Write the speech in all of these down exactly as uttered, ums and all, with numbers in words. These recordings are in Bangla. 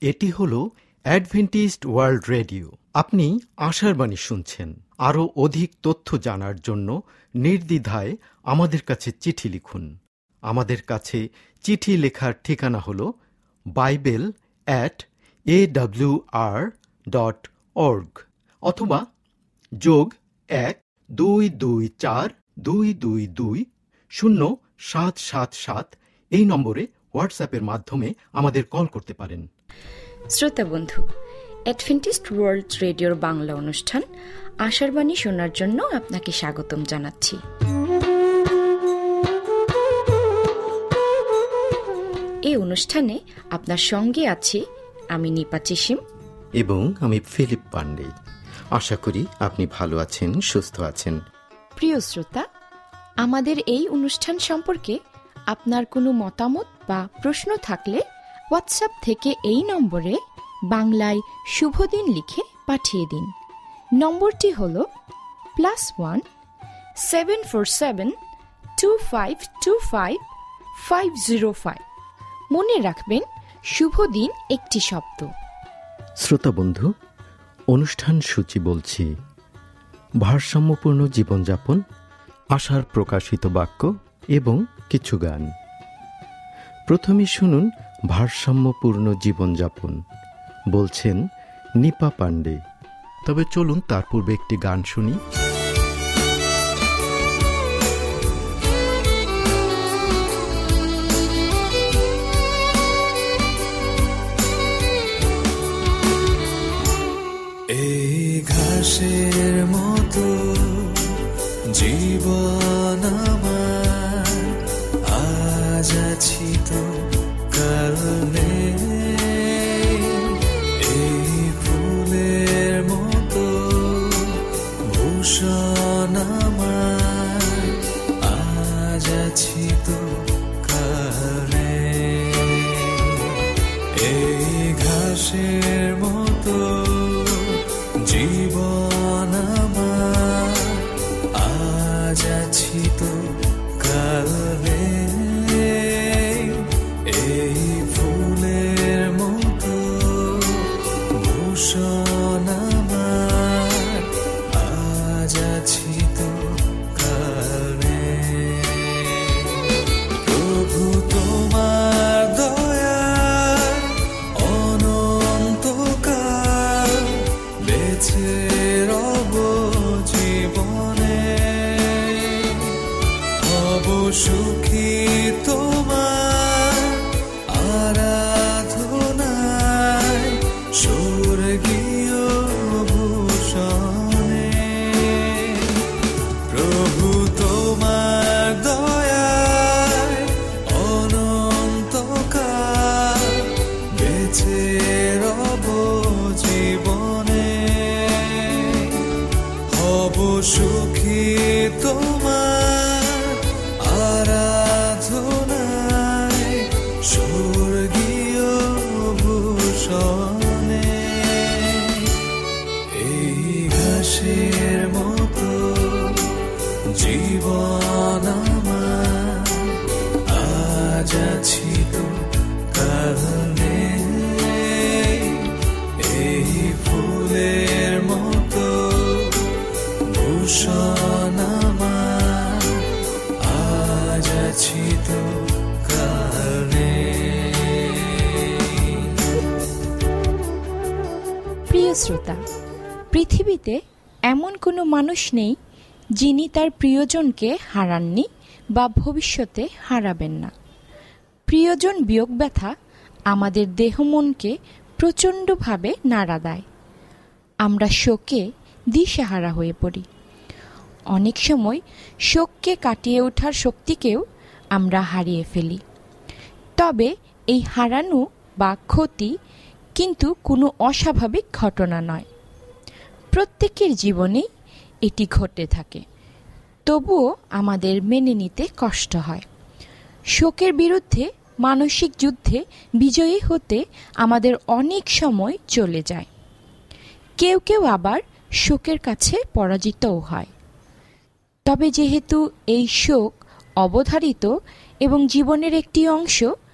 এটি হলো অ্যাডভেন্টিস্ট ওয়ার্ল্ড রেডিও। আপনি আশার বাণী শুনছেন। আরও অধিক তথ্য জানার জন্য নির্দ্বিধায় আমাদের কাছে চিঠি লিখুন। আমাদের কাছে চিঠি লেখার ঠিকানা হল Bible at A W R dot org অথবা যোগ এক দুই দুই চার দুই দুই দুই শূন্য সাত সাত সাত এই নম্বরে হোয়াটসঅ্যাপের মাধ্যমে আমাদের কল করতে পারেন। শ্রোতা বন্ধু, অ্যাডভেন্টিস্ট ওয়ার্ল্ড রেডিওর বাংলা অনুষ্ঠান আশার বাণী শোনার জন্য আপনাকে স্বাগতম জানাচ্ছি। এই অনুষ্ঠানে আপনার সঙ্গে আছি আমি নিপা চিসিম এবং আমি ফিলিপ পান্ডে। আশা করি আপনি ভালো আছেন, সুস্থ আছেন। প্রিয় শ্রোতা, আমাদের এই অনুষ্ঠান সম্পর্কে আপনার কোনো মতামত বা প্রশ্ন থাকলে হোয়াটসঅ্যাপ থেকে এই নম্বরে বাংলায় শুভদিন লিখে পাঠিয়ে দিন। নম্বরটি হল plus one seven four seven two five two five five zero five. মনে রাখবেন, শুভদিন একটি শব্দ। শ্রোতা বন্ধু, অনুষ্ঠান সূচি বলছি ভারসাম্যপূর্ণ জীবনযাপন, আশার প্রকাশিত বাক্য এবং কিছু গান। প্রথমে শুনুন ভারসাম্যপূর্ণ জীবনযাপন, বলছেন নিপা পান্ডে। তবে চলুন তার পূর্বে একটি গান শুনি। এই ঘাসের মতো জীবন আমার, আজ আছি তো কাল নেই। এই ফুলের মতো ভূষণ আমার, আজ আছি তো কাল নেই। এই ঘাসের মতো জীবন আমার, আজ আছি তো কাল নেই। এই ফুলের মতো ভূষণ আমার, আজ আছি তো কাল নেই। প্রভু তোমার দয়ার অনন্তকাল বেঁচে রব জীবনে, হব সুখী তোমার আরাধনায় স্বর্গীয় ভূষণে। প্রভু তোমার দয়ায় অনন্তকাল বেঁচে রব জীবনে, হব সুখী তোমার আরাধনায় স্বর্গীয় ভূষণে। এই ঘাসের মতো জীবন আমার, আজ আছি তো কাল নেই। এই ফুলের মতো ভূষণ আমার, আজ আছি তো কাল নেই। প্রিয় শ্রোতা, পৃথিবীতে এমন কোনো মানুষ নেই যিনি তার প্রিয়জনকে হারাননি বা ভবিষ্যতে হারাবেন না। প্রিয়জন বিয়োগ ব্যথা আমাদের দেহ মনকে প্রচণ্ডভাবে নাড়া দেয়। আমরা শোকে দিশেহারা হয়ে পড়ি। অনেক সময় শোককে কাটিয়ে ওঠার শক্তিকেও আমরা হারিয়ে ফেলি। তবে এই হারানো বা ক্ষতি কিন্তু কোনো অস্বাভাবিক ঘটনা নয়। প্রত্যেকের জীবনেই এটি ঘটে থাকে, তবুও আমাদের মেনে নিতে কষ্ট হয়। শোকের বিরুদ্ধে মানসিক যুদ্ধে বিজয়ী হতে আমাদের অনেক সময় চলে যায়। কেউ কেউ আবার শোকের কাছে পরাজিতও হয়। তবে যেহেতু এই শোক অবধারিত এবং জীবনের একটি অংশ,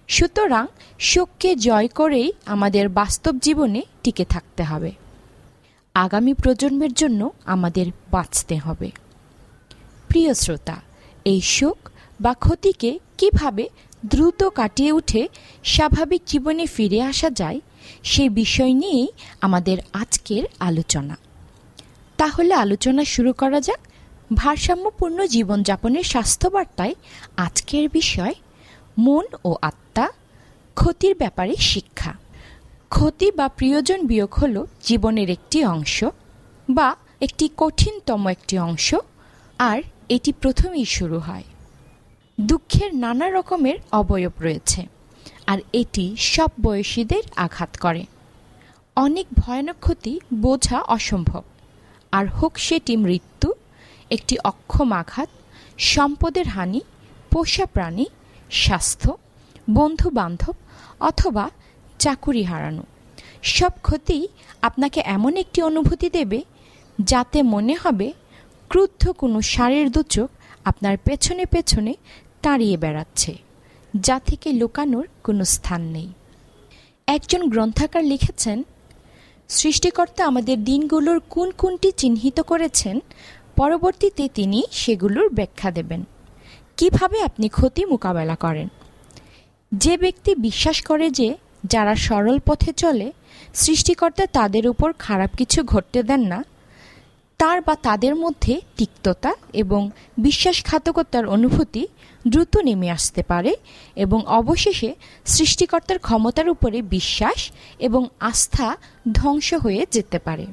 সুতরাং শোককে জয় করেই আমাদের বাস্তব জীবনে টিকে থাকতে হবে। আগামী প্রজন্মের জন্য আমাদের বাঁচতে হবে। প্রিয় শ্রোতা, এই শোক বা ক্ষতিকে কিভাবে দ্রুত কাটিয়ে উঠে স্বাভাবিক জীবনে ফিরে আসা যায় সেই বিষয় নিয়েই আমাদের আজকের আলোচনা। তাহলে আলোচনা শুরু করা যাক। ভারসাম্যপূর্ণ জীবনযাপনের স্বাস্থ্যবার্তায় আজকের বিষয় মন ও আত্মা, ক্ষতির ব্যাপারে শিক্ষা। ক্ষতি বা প্রিয়জন বিয়োগ হল জীবনের একটি অংশ বা একটি কঠিনতম একটি অংশ, আর এটি প্রথমেই শুরু হয়। দুঃখের নানা রকমের অবয়ব রয়েছে, আর এটি সব বয়সীদের আঘাত করে। অনেক ভয়ানক ক্ষতি বোঝা অসম্ভব, আর হোক সেটি মৃত্যু, একটি অক্ষম আঘাত, সম্পদের হানি, পোষা প্রাণী, স্বাস্থ্য, বন্ধু বান্ধব অথবা চাকুরি হারানো। সব ক্ষতি আপনাকে এমন একটি অনুভূতি দেবে যাতে মনে হবে ক্রুদ্ধ কোনো ষাঁড়ের দুচোখ আপনার পেছনে পেছনে তাড়িয়ে বেড়াচ্ছে, যা থেকে লুকানোর কোনো স্থান নেই। একজন গ্রন্থকার লিখেছেন, সৃষ্টিকর্তা আমাদের দিনগুলোর কোন কোনটি চিহ্নিত করেছেন, পরবর্তীতে তিনি সেগুলোর ব্যাখ্যা দেবেন। কিভাবে আপনি ক্ষতি মোকাবেলা করেন? যে ব্যক্তি বিশ্বাস করে যে যারা সরল পথে চলে সৃষ্টিকর্তা তাদের উপর খারাপ কিছু ঘটতে দেন না, তার বা তাদের মধ্যে তিক্ততা এবং বিশ্বাসঘাতকতার অনুভূতি দ্রুত নেমে আসতে পারে এবং অবশেষে সৃষ্টিকর্তার ক্ষমতার উপরে বিশ্বাস এবং আস্থা ধ্বংস হয়ে যেতে পারে।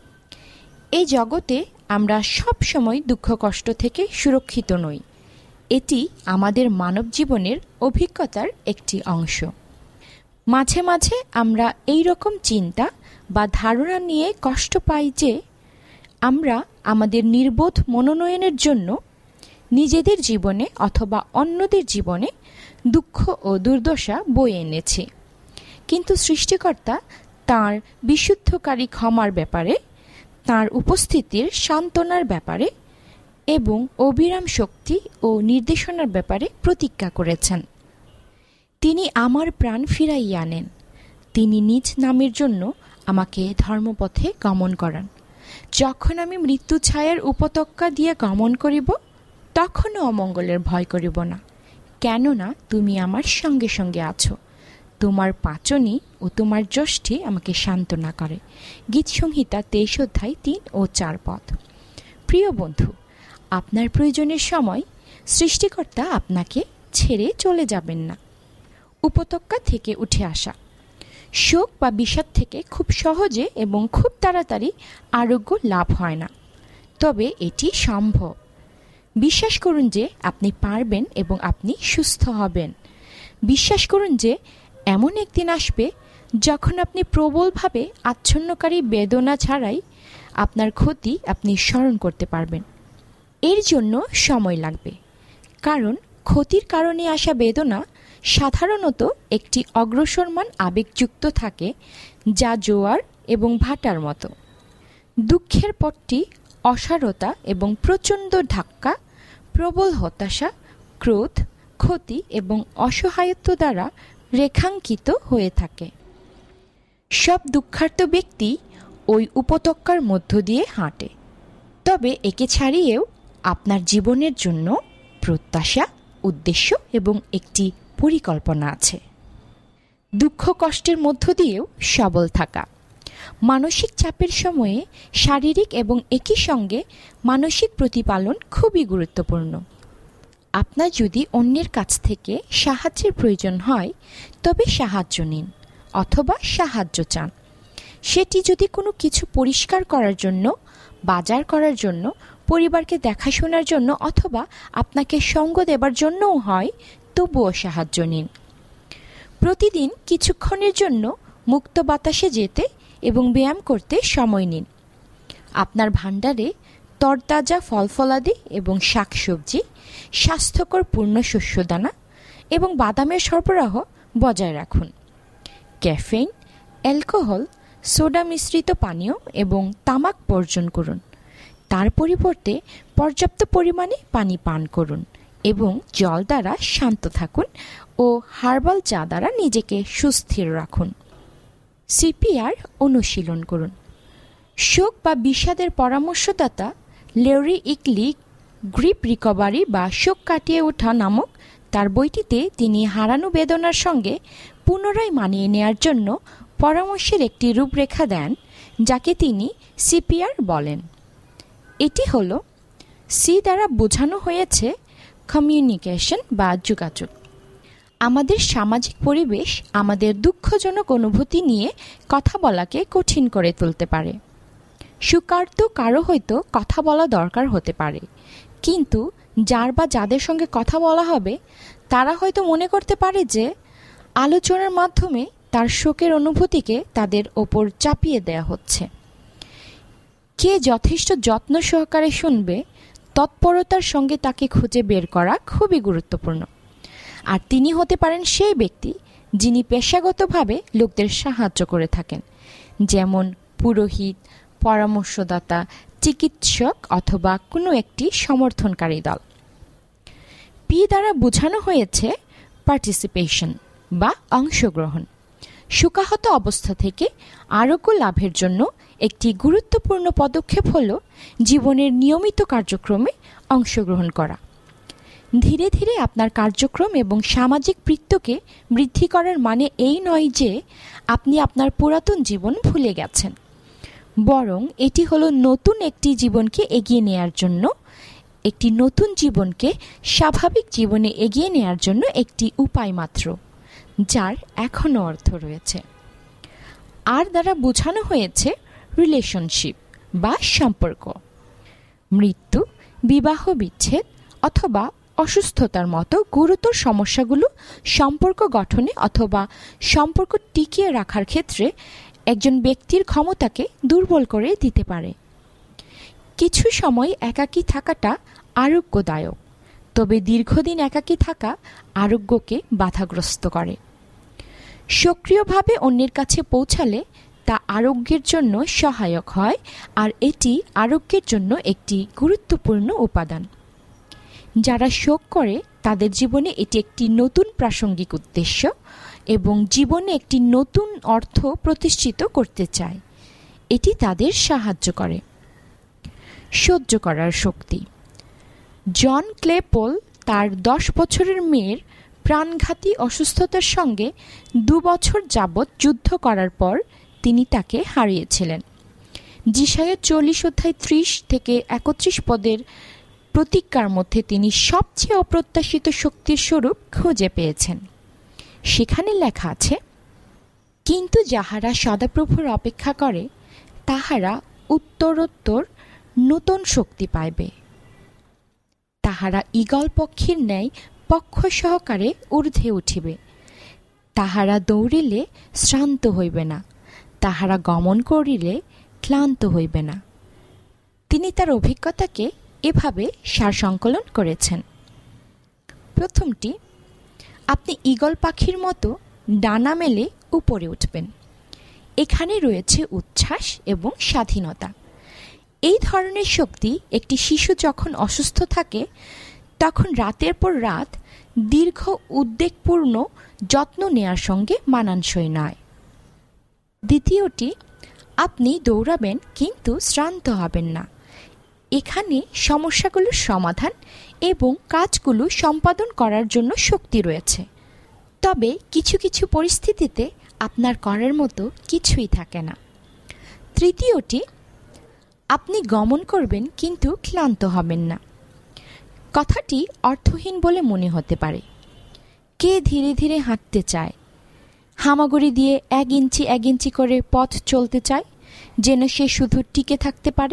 এই জগতে আমরা সব সময় দুঃখ কষ্ট থেকে সুরক্ষিত নই। এটি আমাদের মানব জীবনের অভিজ্ঞতার একটি অংশ। মাঝে মাঝে আমরা এই রকম চিন্তা বা ধারণা নিয়ে কষ্ট পাই যে আমরা আমাদের নির্বোধ মনোনয়নের জন্য নিজেদের জীবনে অথবা অন্যদের জীবনে দুঃখ ও দুর্দশা বয়ে এনেছি। কিন্তু সৃষ্টিকর্তা তাঁর বিশুদ্ধকারী ক্ষমার ব্যাপারে, তাঁর উপস্থিতির সান্ত্বনার ব্যাপারে এবং অবিরাম শক্তি ও নির্দেশনার ব্যাপারে প্রতিজ্ঞা করেছেন। তিনি আমার প্রাণ ফিরাইয়া আনেন, তিনি নিজ নামের জন্য আমাকে ধর্মপথে গমন করান। যখন আমি মৃত্যু ছায়ার উপত্যকা দিয়ে গমন করিব, তখনও অমঙ্গলের ভয় করিব না, কেননা তুমি আমার সঙ্গে সঙ্গে আছো। তোমার পাচনী ও তোমার যষ্টি আমাকে সান্ত্বনা করে। গীতসংহিতা তেইশ অধ্যায় তিন ও চার পদ। প্রিয় বন্ধু, আপনার প্রয়োজনের সময় সৃষ্টিকর্তা আপনাকে ছেড়ে চলে যাবেন না। উপত্যকা থেকে উঠে আসা, শোক বা বিষাদ থেকে খুব সহজে এবং খুব তাড়াতাড়ি আরোগ্য লাভ হয় না, তবে এটি সম্ভব। বিশ্বাস করুন যে আপনি পারবেন এবং আপনি সুস্থ হবেন। বিশ্বাস করুন যে এমন একদিন আসবে যখন আপনি প্রবলভাবে আচ্ছন্নকারী বেদনা ছাড়াই আপনার ক্ষতি আপনি স্মরণ করতে পারবেন। এর জন্য সময় লাগবে, কারণ ক্ষতির কারণে আসা বেদনা সাধারণত একটি অগ্রসরমান আবেগযুক্ত থাকে, যা জোয়ার এবং ভাটার মতো। দুঃখের পথটি অসারতা এবং প্রচণ্ড ধাক্কা, প্রবল হতাশা, ক্রোধ, ক্ষতি এবং অসহায়ত্ব দ্বারা রেখাঙ্কিত হয়ে থাকে। সব দুঃখার্ত ব্যক্তি ওই উপত্যকার মধ্য দিয়ে হাঁটে, তবে একে ছাড়িয়েও আপনার জীবনের জন্য প্রত্যাশা, উদ্দেশ্য এবং একটি পরিকল্পনা আছে। দুঃখ কষ্টের মধ্য দিয়েও সবল থাকা। মানসিক চাপের সময়ে শারীরিক এবং একই সঙ্গে মানসিক প্রতিপালন খুবই গুরুত্বপূর্ণ। আপনার যদি অন্যের কাছ থেকে সাহায্যের প্রয়োজন হয়, তবে সাহায্য নিন অথবা সাহায্য চান। সেটি যদি কোনো কিছু পরিষ্কার করার জন্য, বাজার করার জন্য, পরিবারকে দেখাশোনার জন্য অথবা আপনাকে সঙ্গ দেবার জন্যও হয়, তবুও সাহায্য নিন। প্রতিদিন কিছুক্ষণের জন্য মুক্ত বাতাসে যেতে এবং ব্যায়াম করতে সময় নিন। আপনার ভাণ্ডারে তরতাজা ফলফলাদি এবং শাকসবজি, স্বাস্থ্যকর পূর্ণ শস্যদানা এবং বাদামের সরবরাহ বজায় রাখুন। ক্যাফেইন, অ্যালকোহল, সোডা মিশ্রিত পানীয় এবং তামাক বর্জন করুন। তার পরিবর্তে পর্যাপ্ত পরিমাণে পানি পান করুন এবং জল দ্বারা শান্ত থাকুন ও হার্বাল চা দ্বারা নিজেকে সুস্থির রাখুন। সিপিআর অনুশীলন করুন। শোক বা বিষাদের পরামর্শদাতা লেরি ইকলি গ্রিপ রিকভারি বা শোক কাটিয়ে ওঠা নামক তার বইটিতে তিনি হারানো বেদনার সঙ্গে পুনরায় মানিয়ে নেয়ার জন্য পরামর্শের একটি রূপরেখা দেন, যাকে তিনি সিপিআর বলেন। এটি হল সি দ্বারা বোঝানো হয়েছে কমিউনিকেশন বা যোগাযোগ। আমাদের সামাজিক পরিবেশ আমাদের দুঃখজনক অনুভূতি নিয়ে কথা বলাকে কঠিন করে তুলতে পারে। সুকার্ত কারো হয়তো কথা বলা দরকার হতে পারে, কিন্তু যার বা যাদের সঙ্গে কথা বলা হবে তারা হয়তো মনে করতে পারে যে আলোচনার মাধ্যমে তার শোকের অনুভূতিকে তাদের ওপর চাপিয়ে দেয়া হচ্ছে। কে যথেষ্ট যত্ন সহকারে শুনবে, তৎপরতার সঙ্গে তাকে খুঁজে বের করা খুবই গুরুত্বপূর্ণ। আর তিনি হতে পারেন সেই ব্যক্তি যিনি পেশাগতভাবে লোকদের সাহায্য করে থাকেন, যেমন পুরোহিত, পরামর্শদাতা, চিকিৎসক অথবা কোনো একটি সমর্থনকারী দল। পি দ্বারা বোঝানো হয়েছে পার্টিসিপেশন বা অংশগ্রহণ। শোকাহত অবস্থা থেকে আরোগ্য লাভের জন্য একটি গুরুত্বপূর্ণ পদক্ষেপ হল জীবনের নিয়মিত কার্যক্রমে অংশগ্রহণ করা। ধীরে ধীরে আপনার কার্যক্রম এবং সামাজিক বৃত্তকে বৃদ্ধি করার মানে এই নয় যে আপনি আপনার পুরাতন জীবন ভুলে গেছেন, বরং এটি হলো নতুন একটি জীবনকে এগিয়ে নেয়ার জন্য একটি নতুন জীবনকে স্বাভাবিক জীবনে এগিয়ে নেয়ার জন্য একটি উপায় মাত্র, যার এখনও অর্থ রয়েছে। আর দ্বারা বোঝানো হয়েছে রিলেশনশিপ বা সম্পর্ক। মৃত্যু, বিবাহ বিচ্ছেদ অথবা অসুস্থতার মতো গুরুতর সমস্যাগুলো সম্পর্ক গঠনে অথবা সম্পর্ক টিকিয়ে রাখার ক্ষেত্রে একজন ব্যক্তির ক্ষমতাকে দুর্বল করে দিতে পারে। কিছু সময় একাকী থাকাটা আরোগ্যদায়ক, তবে দীর্ঘদিন একাকী থাকা আরোগ্যকে বাধাগ্রস্ত করে। সক্রিয়ভাবে অন্যের কাছে পৌঁছালে তা আরোগ্যের জন্য সহায়ক হয়, আর এটি আরোগ্যের জন্য একটি গুরুত্বপূর্ণ উপাদান। যারা শোক করে তাদের জীবনে এটি একটি নতুন প্রাসঙ্গিক উদ্দেশ্য এবং জীবনে একটি নতুন অর্থ প্রতিষ্ঠিত করতে চায়। এটি তাদের সাহায্য করে। সহ্য করার শক্তি। জন ক্লেপল তার দশ বছরের মেয়ের প্রাণঘাতী অসুস্থতার সঙ্গে দু বছর যাবৎ যুদ্ধ করার পর তিনি তাকে হারিয়েছিলেন। যিশায়া চল্লিশ অধ্যায় ত্রিশ থেকে একত্রিশ পদের প্রতিজ্ঞার মধ্যে তিনি সবচেয়ে অপ্রত্যাশিত শক্তির স্বরূপ খুঁজে পেয়েছেন। সেখানে লেখা আছে, কিন্তু যাহারা সদাপ্রভুর অপেক্ষা করে তাহারা উত্তরোত্তর নূতন শক্তি পাইবে। তাহারা ঈগল পক্ষীর ন্যায় পক্ষ সহকারে ঊর্ধ্বে উঠিবে। তাহারা দৌড়িলে শ্রান্ত হইবে না, তাহারা গমন করিলে ক্লান্ত হইবে না। তিনি তার অভিজ্ঞতাকে এভাবে সারসংকলন করেছেন। প্রথমটি, আপনি ঈগল পাখির মতো ডানা মেলে উপরে উঠবেন। এখানে রয়েছে উচ্ছ্বাস এবং স্বাধীনতা। এই ধরনের শক্তি একটি শিশু যখন অসুস্থ থাকে তখন রাতের পর রাত দীর্ঘ উদ্বেগপূর্ণ যত্ন নেয়ার সঙ্গে মানানসই নয়। দ্বিতীয়টি, আপনি দৌড়াবেন কিন্তু শ্রান্ত হবেন না। এখানে সমস্যাগুলোর সমাধান এবং কাজগুলো সম্পাদন করার জন্য শক্তি রয়েছে, তবে কিছু কিছু পরিস্থিতিতে আপনার করার মতো কিছুই থাকে না। তৃতীয়টি, আপনি গমন করবেন কিন্তু ক্লান্ত হবেন না। কথাটি অর্থহীন বলে মনে হতে পারে। কে ধীরে ধীরে হাঁটতে চায়, হামাগুড়ি দিয়ে এক ইঞ্চি এক ইঞ্চি করে পথ চলতে চায় যেন সে শুধু টিকে থাকতে পারে?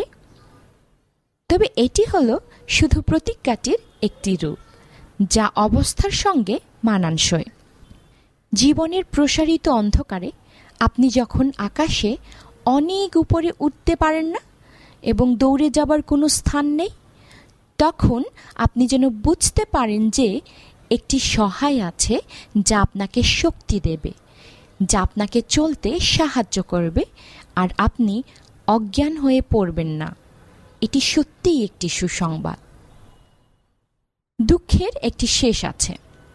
তবে এটি হলো শুধু প্রতিজ্ঞাটির একটি রূপ, যা অবস্থার সঙ্গে মানানসই। জীবনের প্রসারিত অন্ধকারে আপনি যখন আকাশে অনেক উপরে উঠতে পারেন না এবং দৌড়ে যাবার কোনো স্থান নেই, তখন আপনি যেন বুঝতে পারেন যে একটি সহায় আছে যা আপনাকে শক্তি দেবে, যা আপনাকে চলতে সাহায্য করবে, আর আপনি অজ্ঞান হয়ে পড়বেন না। এটি সত্যিই একটি সুসংবাদ। দুঃখের একটি শেষ আছে।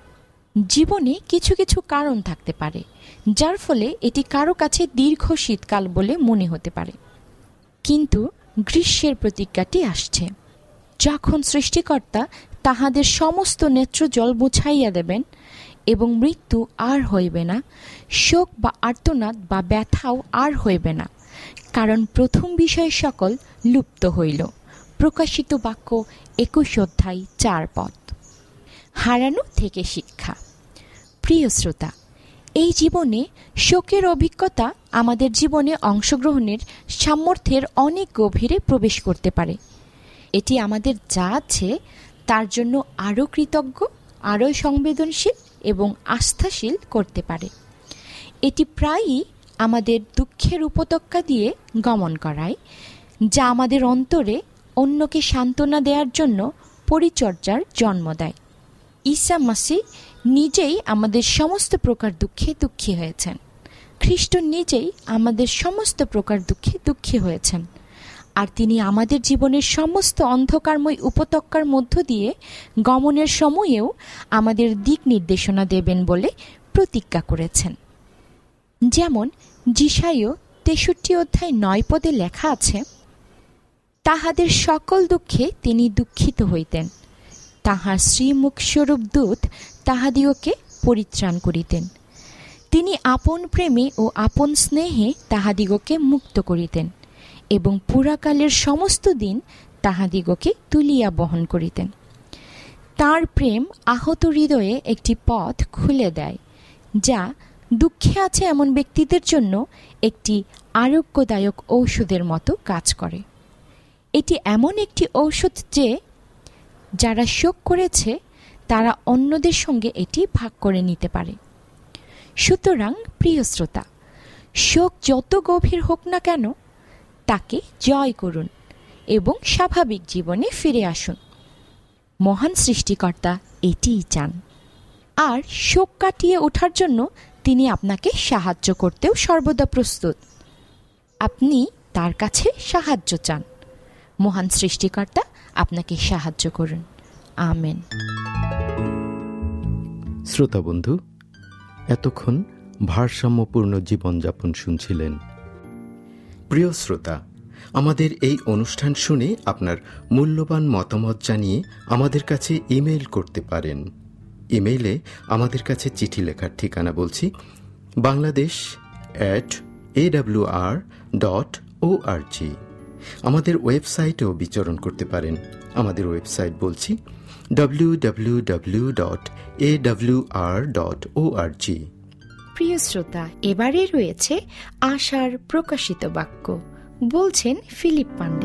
জীবনে কিছু কিছু কারণ থাকতে পারে যার ফলে এটি কারো কাছে দীর্ঘ শীতকাল বলে মনে হতে পারে, কিন্তু গ্রীষ্মের প্রতিজ্ঞাটি আসছে, যখন সৃষ্টিকর্তা তাহাদের সমস্ত নেত্রজল মুছাইয়া দেবেন এবং মৃত্যু আর হইবে না, শোক বা আর্তনাদ বা ব্যথাও আর হইবে না, কারণ প্রথম বিষয় সকল লুপ্ত হইল। প্রকাশিত বাক্য একুশ অধ্যায় চার পদ। হারানো থেকে শিক্ষা। প্রিয় শ্রোতা, এই জীবনে শোকের অভিজ্ঞতা আমাদের জীবনে অংশগ্রহণের সামর্থ্যের অনেক গভীরে প্রবেশ করতে পারে। এটি আমাদের যা আছে তার জন্য আরও কৃতজ্ঞ, আরও সংবেদনশীল এবং আস্থাশীল করতে পারে। এটি প্রায়ই আমাদের দুঃখের উপত্যকা দিয়ে গমন করায়, যা আমাদের অন্তরে অন্যকে সান্ত্বনা দেওয়ার জন্য পরিচর্যার জন্ম দেয়। ঈসা মাসিহ নিজেই আমাদের সমস্ত প্রকার দুঃখে দুঃখী হয়েছেন। খ্রিস্ট নিজেই আমাদের সমস্ত প্রকার দুঃখে দুঃখী হয়েছেন, আর তিনি আমাদের জীবনের সমস্ত অন্ধকারময় উপত্যকার মধ্য দিয়ে গমনের সময়েও আমাদের দিক নির্দেশনা দেবেন বলে প্রতিজ্ঞা করেছেন। যেমন যিশাইয় তেষট্টি অধ্যায় নয় পদে লেখা আছে, তাহাদের সকল দুঃখে তিনি দুঃখিত হইতেন, তাহার শ্রীমুখস্বরূপ দূত তাহাদিওকে পরিত্রাণ করিতেন। তিনি আপন প্রেমে ও আপন স্নেহে তাহাদিগকে মুক্ত করিতেন এবং পুরাকালের সমস্ত দিন তাহাদিগকে তুলিয়া বহন করিতেন। তার প্রেম আহত হৃদয়ে একটি পথ খুলে দেয়, যা দুঃখে আছে এমন ব্যক্তিদের জন্য একটি আরোগ্যদায়ক ঔষধের মতো কাজ করে। এটি এমন একটি ঔষধ যে যারা শোক করেছে তারা অন্যদের সঙ্গে এটি ভাগ করে নিতে পারে। সুতরাং প্রিয় শ্রোতা, শোক যত গভীর হোক না কেন, তাকে জয় করুন এবং স্বাভাবিক জীবনে ফিরে আসুন। মহান সৃষ্টিকর্তা এটিই চান, আর শোক কাটিয়ে ওঠার জন্য তিনি আপনাকে সাহায্য করতেও সর্বদা প্রস্তুত। আপনি তার কাছে সাহায্য চান। মহান সৃষ্টিকর্তা আপনাকে সাহায্য করুন। আমেন। শ্রোতা বন্ধু, এতক্ষণ ভারসাম্যপূর্ণ জীবনযাপন শুনছিলেন। প্রিয় শ্রোতা, আমাদের এই অনুষ্ঠান শুনে আপনার মূল্যবান মতামত জানিয়ে আমাদের কাছে ইমেইল করতে পারেন। ইমেইলে আমাদের কাছে চিঠি লেখার ঠিকানা বলছি, Bangladesh at A W R dot O R G. আমাদের ওয়েবসাইটেও বিচরণ করতে পারেন। আমাদের ওয়েবসাইট বলছি W W W dot A W R dot O R G. প্রিয় শ্রোতা, এবারে রয়েছে আশার প্রকাশিত বাক্য, বলছেন ফিলিপ পান্ডে।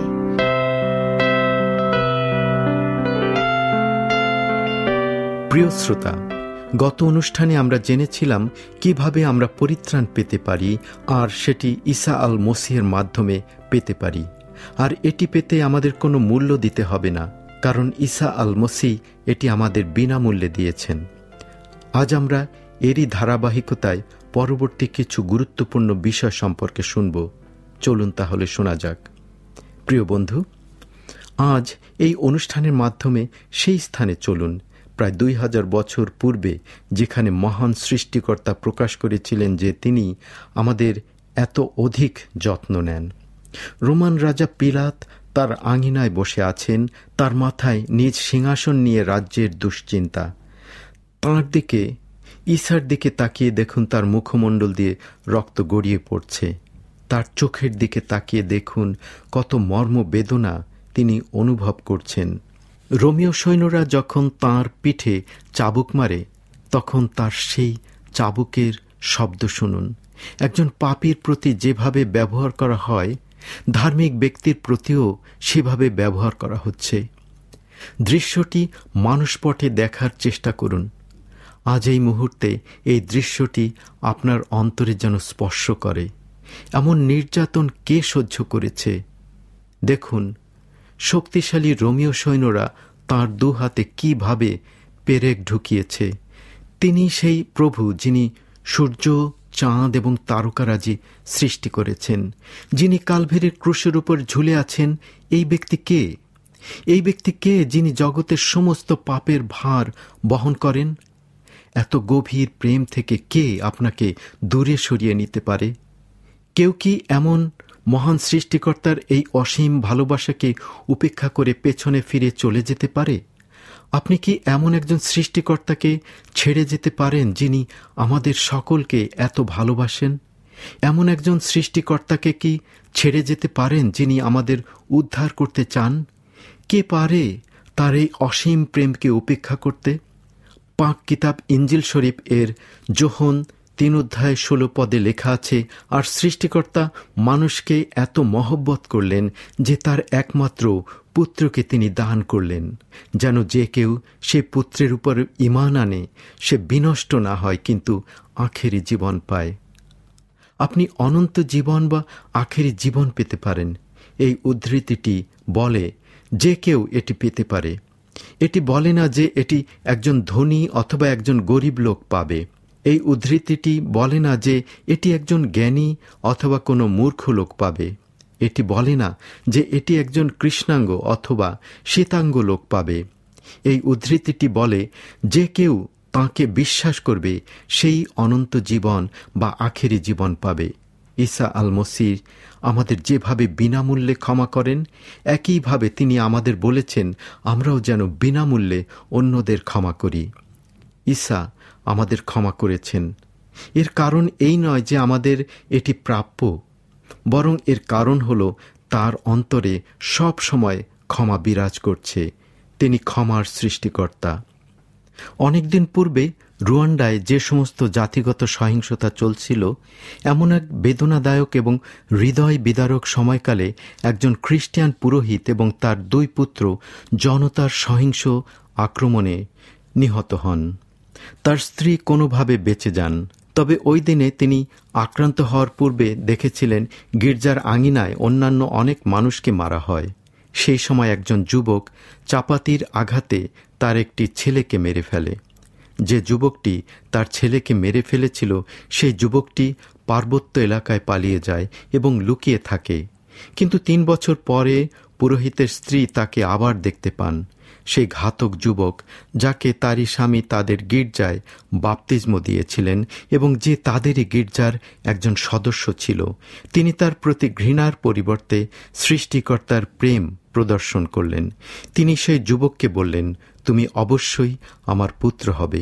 প্রিয় শ্রোতা, গত অনুষ্ঠানে আমরা জেনেছিলাম কিভাবে আমরা পরিত্রাণ পেতে পারি, আর সেটি ঈসা আল মসিহের মাধ্যমে পেতে পারি। আর এটি পেতে আমাদের কোনো মূল্য দিতে হবে না, কারণ ঈসা আল মসিহ এটি আমাদের বিনামূল্যে দিয়েছেন। আজ আমরা এরই ধারাবাহিকতায় পরবর্তী কিছু গুরুত্বপূর্ণ বিষয় সম্পর্কে শুনব। চলুন তাহলে শোনা যাক। প্রিয় বন্ধু, আজ এই অনুষ্ঠানের মাধ্যমে সেই স্থানে চলুন প্রায় দুই হাজার বছর পূর্বে, যেখানে মহান সৃষ্টিকর্তা প্রকাশ করেছিলেন যে তিনি আমাদের এত অধিক যত্ন নেন। রোমান রাজা পিলাত তার আঙিনায় বসে আছেন, তার মাথায় নিজ সিংহাসন নিয়ে রাজ্যের দুশ্চিন্তা। তাঁর দিকে, ঈসার দিকে তাকিয়ে দেখুন তার মুখমণ্ডল দিয়ে রক্ত গড়িয়ে পড়ছে। তার চোখের দিকে তাকিয়ে দেখুন কত মর্ম বেদনা তিনি অনুভব করছেন। রোমীয় সৈন্যরা যখন তাঁর পিঠে চাবুক মারে, তখন তার সেই চাবুকের শব্দ শুনুন। একজন পাপীর প্রতি যেভাবে ব্যবহার করা হয়, ধার্মিক ব্যক্তির প্রতিও সেভাবে ব্যবহার করা হচ্ছে। দৃশ্যটি মানসপটে দেখার চেষ্টা করুন। আজ এই মুহূর্তে এই দৃশ্যটি আপনার অন্তরে যেন স্পর্শ করে। এমন নির্যাতন কে সহ্য করেছে? দেখুন, শক্তিশালী রোমীয় সৈন্যরা তাঁর দু হাতে কিভাবে পেরেক ঢুকিয়েছে। তিনি সেই প্রভু যিনি সূর্য, চাঁদ এবং তারকারাজি সৃষ্টি করেছেন। যিনি কালভেরির ক্রুশের উপর ঝুলে আছেন, এই ব্যক্তি কে? এই ব্যক্তি কে যিনি জগতের সমস্ত পাপের ভার বহন করেন? এত গভীর প্রেম থেকে কে আপনাকে দূরে সরিয়ে নিতে পারে? কেউ কি এমন মহান সৃষ্টিকর্তার এই অসীম ভালোবাসাকে উপেক্ষা করে পেছনে ফিরে চলে যেতে পারে? আপনি কি এমন একজন সৃষ্টিকর্তাকে ছেড়ে যেতে পারেন যিনি আমাদের সকলকে এত ভালোবাসেন? এমন একজন সৃষ্টিকর্তাকে কি ছেড়ে যেতে পারেন যিনি আমাদের উদ্ধার করতে চান? কে পারে তার এই অসীম প্রেমকে উপেক্ষা করতে? পাক কিতাব ইঞ্জিল শরীফ এর যোহন তিন অধ্যায় ষোলো পদে লেখা আছে, আর সৃষ্টিকর্তা মানুষকে এত মহব্বত করলেন যে তার একমাত্র পুত্রকে তিনি দান করলেন, যেন যে কেউ সে পুত্রের উপর ঈমান আনে সে বিনষ্ট না হয়, কিন্তু আখেরি জীবন পায়। আপনি অনন্ত জীবন বা আখেরি জীবন পেতে পারেন। এই উদ্ধৃতিটি বলে যে কেউ এটি পেতে পারে। এটি বলে না যে এটি একজন ধনী অথবা একজন গরিব লোক পাবে। এই উদ্ধৃতিটি বলে না যে এটি একজন জ্ঞানী অথবা কোনো মূর্খ লোক পাবে। এটি বলে না যে এটি একজন কৃষ্ণাঙ্গ অথবা শ্বেতাঙ্গ লোক পাবে। এই উদ্ধৃতিটি বলে যে কেউ তাঁকে বিশ্বাস করবে সেই অনন্ত জীবন বা আখেরি জীবন পাবে। ঈসা আল মসীহ আমাদের যেভাবে বিনামূল্যে ক্ষমা করেন, একইভাবে তিনি আমাদের বলেছেন আমরাও যেন বিনামূল্যে অন্যদের ক্ষমা করি। ঈসা আমাদের ক্ষমা করেছেন। এর কারণ এই নয় যে আমাদের এটি প্রাপ্য, বরং এর কারণ হল তার অন্তরে সব সময় ক্ষমা বিরাজ করছে। তিনি ক্ষমার সৃষ্টিকর্তা। অনেকদিন পূর্বে রুয়ান্ডায় যে সমস্ত জাতিগত সহিংসতা চলছিল, এমন এক বেদনাদায়ক এবং হৃদয় বিদারক সময়কালে একজন খ্রিস্টান পুরোহিত এবং তার দুই পুত্র জনতার সহিংস আক্রমণে নিহত হন। তার স্ত্রী কোনোভাবে বেঁচে যান। তবে ওই দিনে তিনি আক্রান্ত হওয়ার পূর্বে দেখেছিলেন গির্জার আঙিনায় অন্যান্য অনেক মানুষকে মারা হয়। সেই সময় একজন যুবক চাপাতির আঘাতে তার একটি ছেলেকে মেরে ফেলে। যে যুবকটি তার ছেলেকে মেরে ফেলেছিল সেই যুবকটি পার্বত্য এলাকায় পালিয়ে যায় এবং লুকিয়ে থাকে। কিন্তু তিন বছর পরে পুরোহিতের স্ত্রী তাকে আবার দেখতে পান। সেই ঘাতক যুবক, যাকে তারই স্বামী তাদের গির্জায় বাপ্তিস্ম দিয়েছিলেন এবং যে তাদেরই গির্জার একজন সদস্য ছিল, তিনি তার প্রতি ঘৃণার পরিবর্তে সৃষ্টিকর্তার প্রেম প্রদর্শন করলেন। তিনি সেই যুবককে বললেন, তুমি অবশ্যই আমার পুত্র হবে।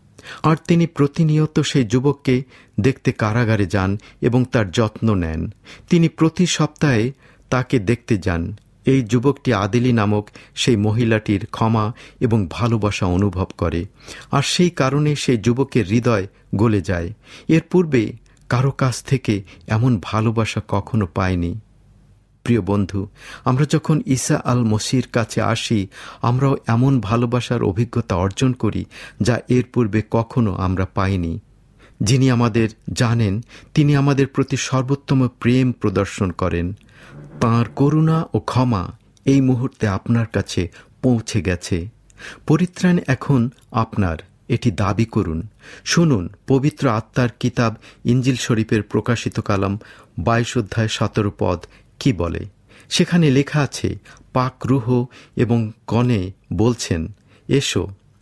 আর তিনি প্রতিনিয়ত সেই যুবককে দেখতে কারাগারে যান এবং তার যত্ন নেন। তিনি প্রতি সপ্তাহে তাকে দেখতে যান। এই যুবকটি আদিলি নামক সেই মহিলাটির ক্ষমা এবং ভালোবাসা অনুভব করে, আর সেই কারণে সেই যুবকের হৃদয় গলে যায়। এর পূর্বে কারো কাছ থেকে এমন ভালোবাসা কখনো পায়নি। প্রিয় বন্ধু, আমরা যখন ঈসা আল মসীহর কাছে আসি, আমরাও এমন ভালোবাসার অভিজ্ঞতা অর্জন করি যা এর পূর্বে কখনো আমরা পাইনি। যিনি আমাদের জানেন, তিনি আমাদের প্রতি সর্বোত্তম প্রেম প্রদর্শন করেন। তাঁর করুণা ও ক্ষমা এই মুহূর্তে আপনার কাছে পৌঁছে গেছে। পরিত্রাণ এখন আপনার, এটি দাবি করুন। শুনুন পবিত্র আত্মার কিতাব ইঞ্জিল শরীফের প্রকাশিত কালাম বাইশ অধ্যায় সতেরো পদ কি বলে। সেখানে লেখা আছে, পাক রুহ এবং কনে বলছেন, এসো।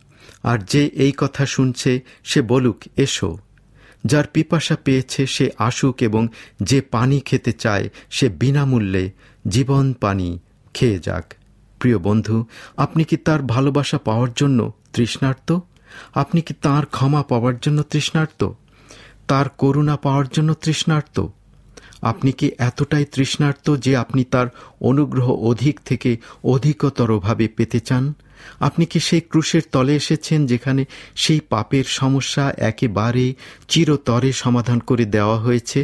আর যে এই কথা শুনছে সে বলুক, এসো। যার পিপাসা পেয়েছে সে আসুক, এবং যে পানি খেতে চায় সে বিনামূল্যে জীবন পানি খেয়ে যাক। প্রিয় বন্ধু, আপনি কি তার ভালোবাসা পাওয়ার জন্য তৃষ্ণার্ত? আপনি কি তাঁর ক্ষমা পাওয়ার জন্য তৃষ্ণার্ত? তার করুণা পাওয়ার জন্য তৃষ্ণার্ত? আপনি কি এতটাই তৃষ্ণার্ত যে আপনি তার অনুগ্রহ অধিক থেকে অধিকতরভাবে পেতে চান? আপনি কি সেই ক্রুশের তলে এসেছেন যেখানে সেই পাপের সমস্যা একেবারে চিরতরে সমাধান করে দেওয়া হয়েছে?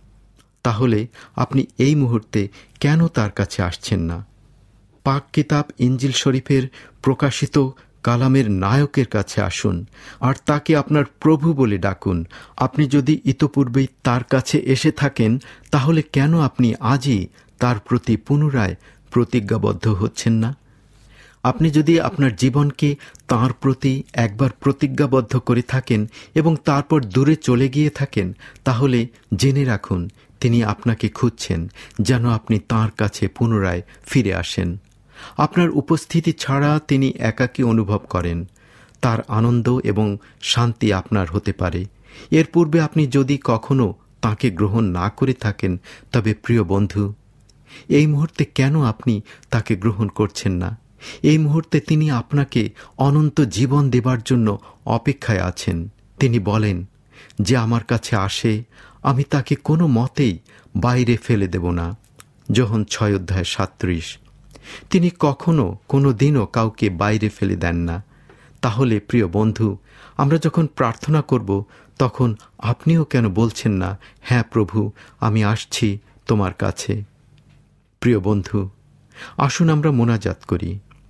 তাহলে আপনি এই মুহূর্তে কেন তার কাছে আসছেন না? পাক কিতাব ইঞ্জিল শরীফের প্রকাশিত কালামের নায়কের কাছে আসুন আর তাকে আপনার প্রভু বলে ডাকুন। আপনি যদি ইতোপূর্বেই তার কাছে এসে থাকেন, তাহলে কেন আপনি আজই তার প্রতি পুনরায় প্রতিজ্ঞাবদ্ধ হচ্ছেন না? আপনি যদি আপনার জীবনকে তাঁর প্রতি একবার প্রতিজ্ঞাবদ্ধ করে থাকেন এবং তারপর দূরে চলে গিয়ে থাকেন, তাহলে জেনে রাখুন তিনি আপনাকে খুঁজছেন, যেন আপনি তাঁর কাছে পুনরায় ফিরে আসেন। আপনার উপস্থিতি ছাড়া তিনি একাকী অনুভব করেন। তার আনন্দ এবং শান্তি আপনার হতে পারে। এর পূর্বে আপনি যদি কখনো তাকে গ্রহণ না করে থাকেন, তবে প্রিয় বন্ধু, এই মুহূর্তে কেন আপনি তাকে গ্রহণ করছেন না? এই মুহূর্তে তিনি আপনাকে অনন্ত জীবন দেবার জন্য অপেক্ষায় আছেন। তিনি বলেন, যে আমার কাছে আসে আমি তাকে কোনো মতেই বাইরে ফেলে দেব না। যোহন ছয় অধ্যায় সাতত্রিশ। তিনি কখনো কোনো দিনও কাউকে বাইরে ফেলে দেন না। তাহলে প্রিয় বন্ধু, আমরা যখন প্রার্থনা করব, তখন আপনিও কেন বলছেন না, হ্যাঁ প্রভু, আমি আসছি তোমার কাছে? প্রিয় বন্ধু, আসুন আমরা মোনাজাত করি।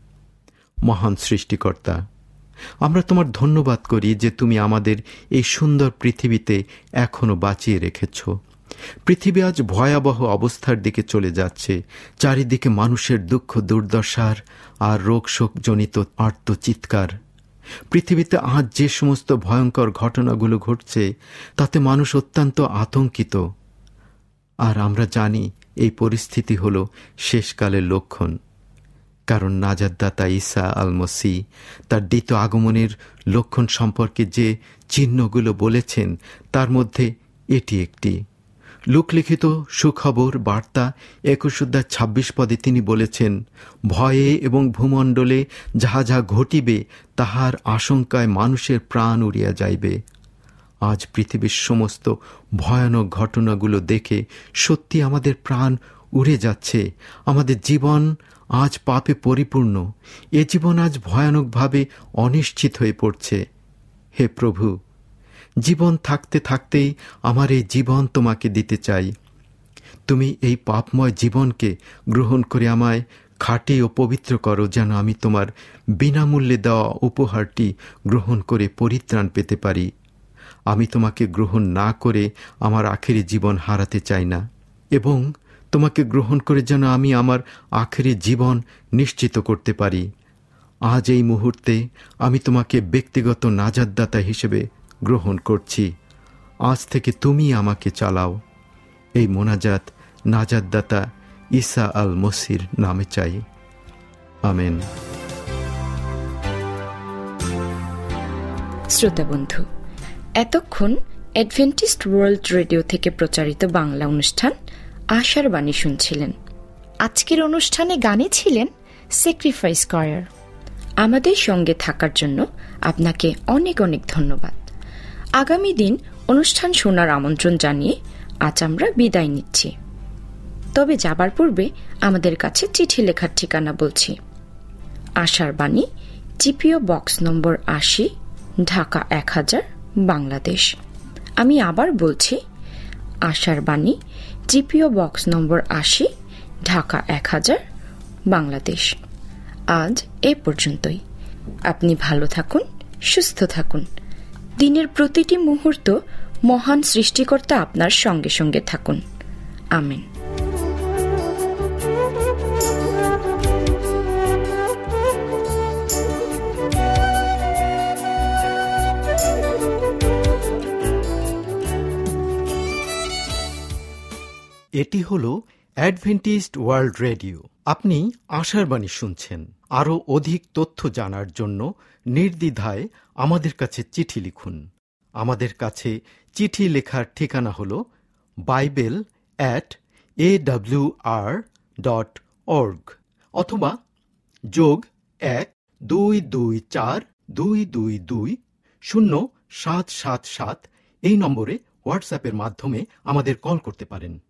মহান সৃষ্টিকর্তা, আমরা তোমার ধন্যবাদ করি যে তুমি আমাদের এই সুন্দর পৃথিবীতে এখনো বাঁচিয়ে রেখেছ। পৃথিবী আজ ভয়াবহ অবস্থার দিকে চলে যাচ্ছে। চারিদিকে মানুষের দুঃখ দুর্দশার আর রোগ শোকজনিত আর্তচিৎকার। পৃথিবীতে আজ যে সমস্ত ভয়ঙ্কর ঘটনাগুলো ঘটছে, তাতে মানুষ অত্যন্ত আতঙ্কিত। আর আমরা জানি এই পরিস্থিতি হল শেষকালের লক্ষণ। কারণ নাজাতদাতা ঈসা আল মসীহ তার দ্বিতীয় আগমনের লক্ষণ সম্পর্কে যে চিহ্নগুলো বলেছেন, তার মধ্যে এটি একটি। লোকলিখিত সুখবর বার্তা একুশ অধ্যায় ছাব্বিশ পদে তিনি বলেছেন, ভয়ে এবং ভূমণ্ডলে যাহা যাহা ঘটিবে, তাহার আশঙ্কায় মানুষের প্রাণ উড়িয়া যাইবে। আজ পৃথিবীর সমস্ত ভয়ানক ঘটনাগুলো দেখে সত্যি আমাদের প্রাণ উড়ে যাচ্ছে। আমাদের জীবন আজ পাপে পরিপূর্ণ। এ জীবন আজ ভয়ানকভাবে অনিশ্চিত হয়ে পড়ছে। হে প্রভু, জীবন থাকতে থাকতেই আমার এই জীবন তোমাকে দিতে চাই। তুমি এই পাপময় জীবনকে গ্রহণ করে আমায় খাঁটি ও পবিত্র করো, যেন আমি তোমার বিনামূল্যে দেওয়া উপহারটি গ্রহণ করে পরিত্রাণ পেতে পারি। আমি তোমাকে গ্রহণ না করে আমার আখেরি জীবন হারাতে চাই না, এবং তোমাকে গ্রহণ করে যেন আমি আমার আখেরি জীবন নিশ্চিত করতে পারি। আজ এই মুহূর্তে আমি তোমাকে ব্যক্তিগত নাজাতদাতা হিসেবে গ্রহণ করছি। আজ থেকে তুমি আমাকে চালাও। এই মোনাজাত নাজাতদাতা ঈসা আল মসীহর নামে চাই। আমেন। শ্রোতা বন্ধু, এতক্ষণ অ্যাডভেন্টিস্ট ওয়ার্ল্ড রেডিও থেকে প্রচারিত বাংলা অনুষ্ঠান আশার বাণী শুনছিলেন। আজকের অনুষ্ঠানে গানে ছিলেন স্যাক্রিফাইস কয়ার। আমাদের সঙ্গে থাকার জন্য আপনাকে অনেক অনেক ধন্যবাদ। আগামী দিন অনুষ্ঠান শোনার আমন্ত্রণ জানিয়ে আজ আমরা বিদায় নিচ্ছি। তবে যাবার পূর্বে আমাদের কাছে চিঠি লেখার ঠিকানা বলছি। আশার বাণী, জিপিও বক্স নম্বর আশি, ঢাকা এক হাজার, বাংলাদেশ। আমি আবার বলছি, আশার বাণী, জিপিও বক্স নম্বর আশি, ঢাকা এক হাজার, বাংলাদেশ। আজ এ পর্যন্তই। আপনি ভালো থাকুন, সুস্থ থাকুন। দিনের প্রতিটি মুহূর্ত মহান সৃষ্টিকর্তা আপনার সঙ্গে সঙ্গে থাকুন। আমেন। এটি হল অ্যাডভেন্টিস্ট ওয়ার্ল্ড রেডিও। আপনি আশার বাণী শুনছেন। আরও অধিক তথ্য জানার জন্য নির্দ্বিধায় আমাদের কাছে চিঠি লিখুন। আমাদের কাছে চিঠি লেখার ঠিকানা হল Bible at A W R dot org, অথবা যোগ এক দুই দুই চার দুই দুই দুই শূন্য সাত সাত সাত এই নম্বরে হোয়াটসঅ্যাপের মাধ্যমে আমাদের কল করতে পারেন।